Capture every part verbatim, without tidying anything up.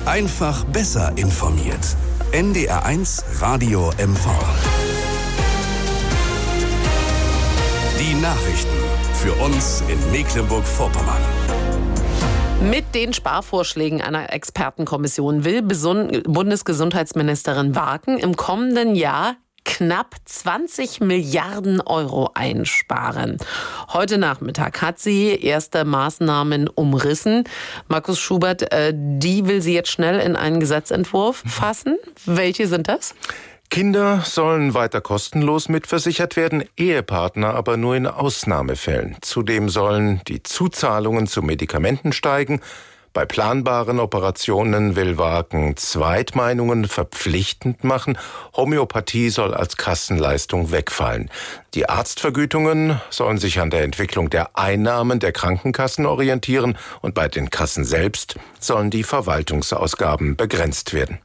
Einfach besser informiert. N D R eins Radio M V. Die Nachrichten für uns in Mecklenburg-Vorpommern. Mit den Sparvorschlägen einer Expertenkommission will Bundesgesundheitsministerin Warken im kommenden Jahr knapp zwanzig Milliarden Euro einsparen. Heute Nachmittag hat sie erste Maßnahmen umrissen. Markus Schubert, die will sie jetzt schnell in einen Gesetzentwurf fassen. Welche sind das? Kinder sollen weiter kostenlos mitversichert werden, Ehepartner aber nur in Ausnahmefällen. Zudem sollen die Zuzahlungen zu Medikamenten steigen. Bei planbaren Operationen will Warken Zweitmeinungen verpflichtend machen. Homöopathie soll als Kassenleistung wegfallen. Die Arztvergütungen sollen sich an der Entwicklung der Einnahmen der Krankenkassen orientieren und bei den Kassen selbst sollen die Verwaltungsausgaben begrenzt werden.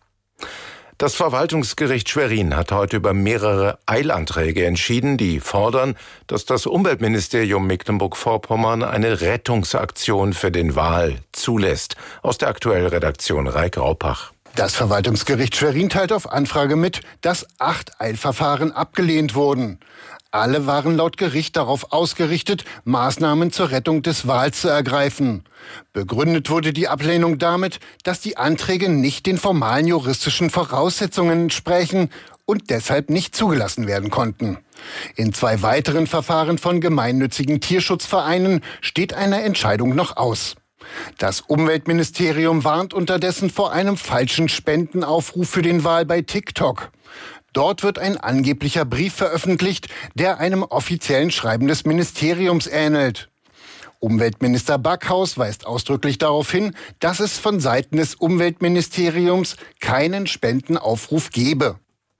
Das Verwaltungsgericht Schwerin hat heute über mehrere Eilanträge entschieden, die fordern, dass das Umweltministerium Mecklenburg-Vorpommern eine Rettungsaktion für den Wal zulässt. Aus der aktuellen Redaktion Raik Raupach. Das Verwaltungsgericht Schwerin teilt auf Anfrage mit, dass acht Eilverfahren abgelehnt wurden. Alle waren laut Gericht darauf ausgerichtet, Maßnahmen zur Rettung des Wals zu ergreifen. Begründet wurde die Ablehnung damit, dass die Anträge nicht den formalen juristischen Voraussetzungen entsprechen und deshalb nicht zugelassen werden konnten. In zwei weiteren Verfahren von gemeinnützigen Tierschutzvereinen steht eine Entscheidung noch aus. Das Umweltministerium warnt unterdessen vor einem falschen Spendenaufruf für den Wal bei TikTok. Dort wird ein angeblicher Brief veröffentlicht, der einem offiziellen Schreiben des Ministeriums ähnelt. Umweltminister Backhaus weist ausdrücklich darauf hin, dass es von Seiten des Umweltministeriums keinen Spendenaufruf gebe.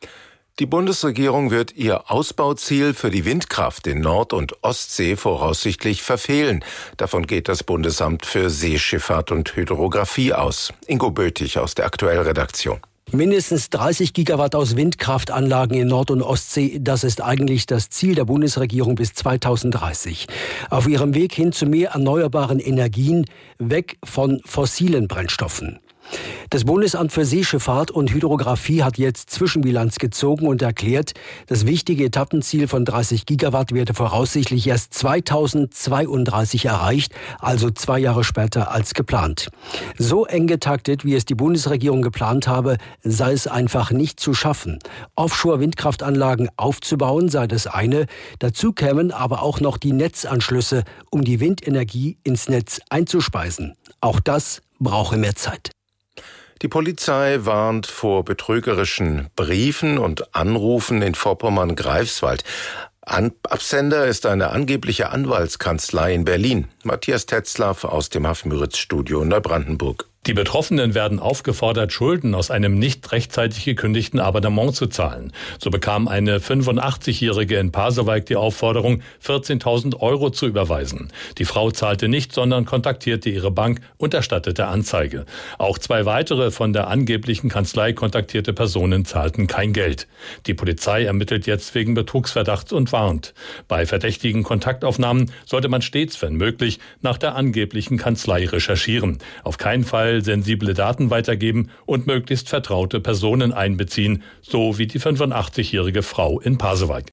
Die Bundesregierung wird ihr Ausbauziel für die Windkraft in Nord- und Ostsee voraussichtlich verfehlen. Davon geht das Bundesamt für Seeschifffahrt und Hydrographie aus. Ingo Bötig aus der aktuellen Redaktion. Mindestens dreißig Gigawatt aus Windkraftanlagen in Nord- und Ostsee, das ist eigentlich das Ziel der Bundesregierung bis zweitausenddreißig. Auf ihrem Weg hin zu mehr erneuerbaren Energien, weg von fossilen Brennstoffen. Das Bundesamt für Seeschifffahrt und Hydrographie hat jetzt Zwischenbilanz gezogen und erklärt, das wichtige Etappenziel von dreißig Gigawatt werde voraussichtlich erst zweitausendzweiunddreißig erreicht, also zwei Jahre später als geplant. So eng getaktet, wie es die Bundesregierung geplant habe, sei es einfach nicht zu schaffen. Offshore-Windkraftanlagen aufzubauen sei das eine, dazu kämen aber auch noch die Netzanschlüsse, um die Windenergie ins Netz einzuspeisen. Auch das brauche mehr Zeit. Die Polizei warnt vor betrügerischen Briefen und Anrufen in Vorpommern-Greifswald. Absender ist eine angebliche Anwaltskanzlei in Berlin. Matthias Tetzlaff aus dem Haff-Müritz-Studio in Neubrandenburg. Die Betroffenen werden aufgefordert, Schulden aus einem nicht rechtzeitig gekündigten Abonnement zu zahlen. So bekam eine fünfundachtzigjährige in Pasewalk die Aufforderung, vierzehntausend Euro zu überweisen. Die Frau zahlte nicht, sondern kontaktierte ihre Bank und erstattete Anzeige. Auch zwei weitere von der angeblichen Kanzlei kontaktierte Personen zahlten kein Geld. Die Polizei ermittelt jetzt wegen Betrugsverdachts und warnt. Bei verdächtigen Kontaktaufnahmen sollte man stets, wenn möglich, nach der angeblichen Kanzlei recherchieren. Auf keinen Fall sensible Daten weitergeben und möglichst vertraute Personen einbeziehen, so wie die fünfundachtzigjährige Frau in Pasewalk.